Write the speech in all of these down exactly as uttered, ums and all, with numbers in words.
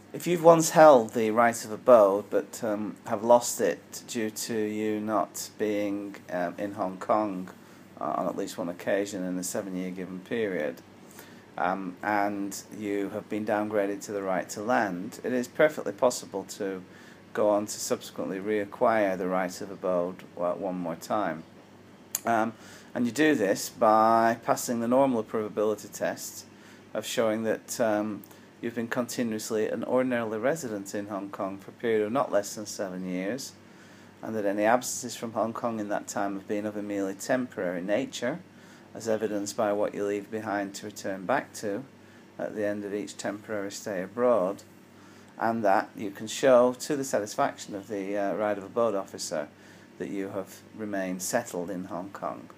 if you've once held the right of abode but um, have lost it due to you not being um, in Hong Kong uh, on at least one occasion in a seven-year given period, um, and you have been downgraded to the right to land, it is perfectly possible to go on to subsequently reacquire the right of abode one more time. Um, and you do this by passing the normal approvability test of showing that um, you've been continuously and ordinarily resident in Hong Kong for a period of not less than seven years, and that any absences from Hong Kong in that time have been of a merely temporary nature, as evidenced by what you leave behind to return back to at the end of each temporary stay abroad, and that you can show to the satisfaction of the uh, right of abode officer that you have remained settled in Hong Kong.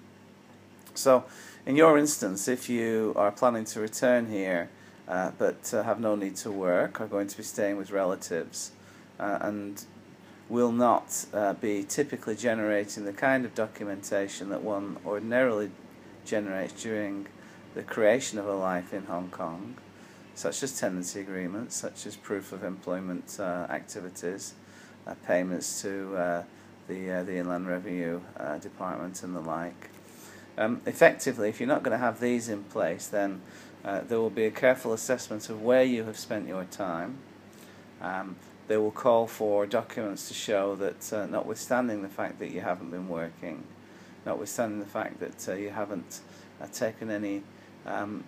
So, in your instance, if you are planning to return here uh, but uh, have no need to work, are going to be staying with relatives, uh, and will not uh, be typically generating the kind of documentation that one ordinarily generates during the creation of a life in Hong Kong, such as tenancy agreements, such as proof of employment uh, activities, uh, payments to uh, the uh, the Inland Revenue uh, Department and the like. Um, effectively, if you're not going to have these in place, then uh, there will be a careful assessment of where you have spent your time. Um, they will call for documents to show that, uh, notwithstanding the fact that you haven't been working, notwithstanding the fact that uh, you haven't uh, taken any um,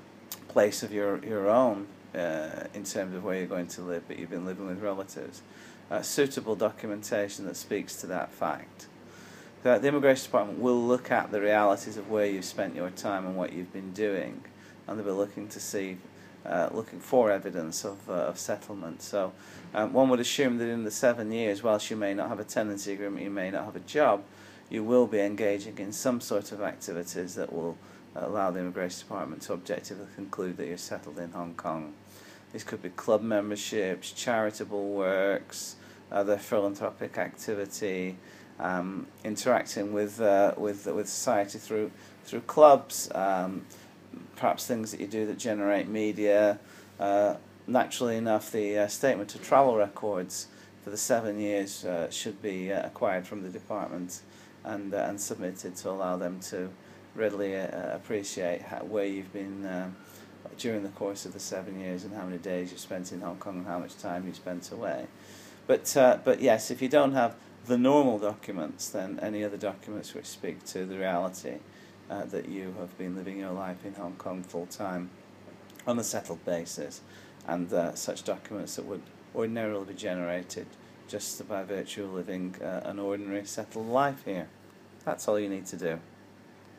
place of your, your own uh, in terms of where you're going to live, but you've been living with relatives, uh, suitable documentation that speaks to that fact. So the Immigration Department will look at the realities of where you've spent your time and what you've been doing, and they'll be looking to see, uh, looking for evidence of, uh, of settlement. So um, one would assume that in the seven years, whilst you may not have a tenancy agreement, you may not have a job, you will be engaging in some sort of activities that will allow the Immigration Department to objectively conclude that you're settled in Hong Kong. These could be club memberships, charitable works, other philanthropic activity, um, interacting with uh, with with society through through clubs, um, perhaps things that you do that generate media. Uh, naturally enough, the uh, statement of travel records for the seven years uh, should be uh, acquired from the department and uh, and submitted to allow them to readily uh, appreciate how, where you've been um, during the course of the seven years and how many days you've spent in Hong Kong and how much time you spent away. But uh, but yes, if you don't have the normal documents, then any other documents which speak to the reality uh, that you have been living your life in Hong Kong full time on a settled basis, and uh, such documents that would ordinarily be generated just by virtue of living uh, an ordinary settled life here. That's all you need to do.